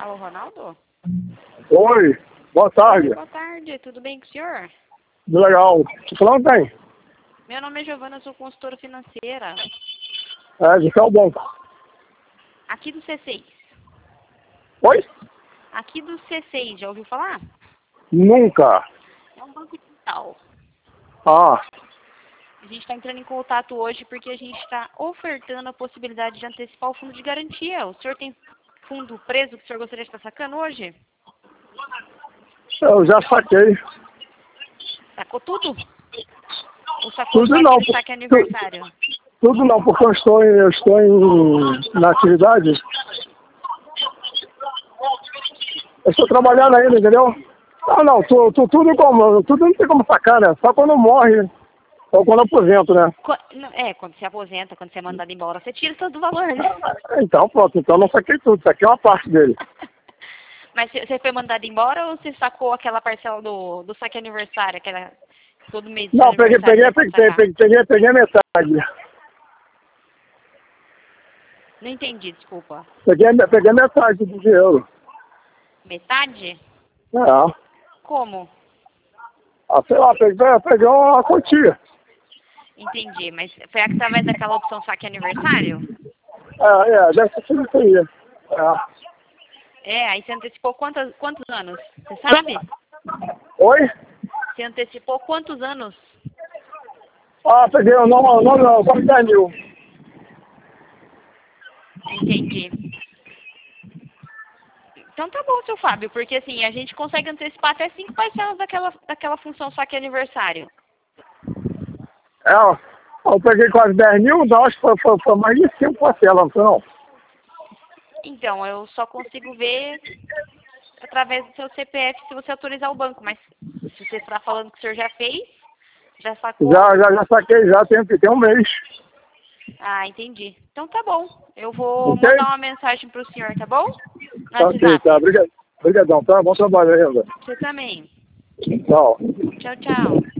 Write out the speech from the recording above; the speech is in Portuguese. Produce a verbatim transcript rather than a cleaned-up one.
Alô, Ronaldo? Oi, boa tarde. Boa tarde, tudo bem com o senhor? Legal. Que falando tem? Meu nome é Giovana, eu sou consultora financeira. É, de qual banco? Aqui do C seis. Oi? Aqui do C seis, já ouviu falar? Nunca. É um banco digital. Ah, A gente está entrando em contato hoje porque a gente está ofertando a possibilidade de antecipar o fundo de garantia. O senhor tem fundo preso que o senhor gostaria de estar sacando hoje? eu já saquei. Sacou tudo? Ou sacou Tudo só não. aquele por- saque aniversário? Tudo não, porque eu estou em, eu estou em, na atividade. Eu estou trabalhando ainda, entendeu? Ah, não, tu, tu, tudo como, tudo não tem como sacar, né? Só quando morre ou quando aposento, né? Qu- não, É, quando você aposenta, quando você é mandado embora, você tira todo o valor, né? Então, pronto, então eu não saquei tudo, saquei uma parte dele. Mas você você foi mandado embora ou você sacou aquela parcela do, do saque aniversário, aquela todo mês do seu Não, peguei, aniversário peguei, você pode peguei, sacar? peguei, peguei, peguei a metade. Não entendi, desculpa. Peguei, a- peguei a metade do dinheiro. Metade? É. Como? Ah, sei lá, peguei, peguei uma quantia. Entendi, mas foi através daquela opção saque aniversário? É, é, deve ter sido isso aí. É. É, aí você antecipou quantos, quantos anos? Você sabe? Oi? Você antecipou quantos anos? Ah, peguei, não, não, não, não, quase dez mil. Entendi. Então tá bom, seu Fábio, porque assim, a gente consegue antecipar até cinco parcelas daquela, daquela função saque aniversário. É, ó, eu peguei quase dez mil, não, acho que foi, foi, foi mais de cinco parcelas, não foi não? Então, eu só consigo ver através do seu C P F se você autorizar o banco, mas se você está falando que o senhor já fez, já sacou. Já, já, já saquei, já tem, tem um mês. Ah, entendi. Então tá bom. Eu vou Ok? mandar uma mensagem pro senhor, tá bom? No Tá ok, WhatsApp. tá, obrigado. Obrigadão, tá? Bom trabalho ainda. Você também. Tchau. Tchau, tchau.